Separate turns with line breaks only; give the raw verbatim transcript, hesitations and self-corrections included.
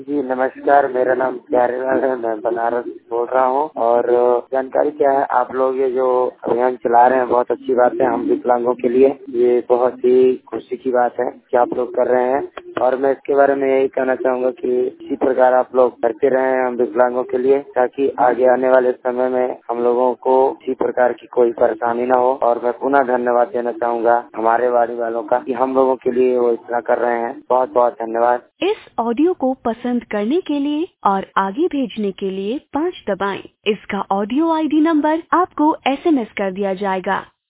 जी नमस्कार, मेरा नाम प्यारेलाल है। मैं बनारस से बोल रहा हूँ। और जानकारी क्या है, आप लोग ये जो अभियान चला रहे हैं बहुत अच्छी बात है। हम विकलांगों के लिए ये बहुत ही खुशी की बात है कि आप लोग कर रहे हैं। और मैं इसके बारे में यही कहना चाहूँगा कि इसी प्रकार आप लोग करते रहें हम विकलांगों के लिए, ताकि आगे आने वाले समय में हम लोगों को इसी प्रकार की कोई परेशानी न हो। और मैं पुनः धन्यवाद देना चाहूँगा हमारे वाड़ी वालों का कि हम लोगों के लिए वो इतना कर रहे हैं। बहुत बहुत धन्यवाद।
इस ऑडियो को पसंद करने के लिए और आगे भेजने के लिए पाँच दबाएं। इसका ऑडियो आईडी नंबर आपको एसएमएस कर दिया जाएगा।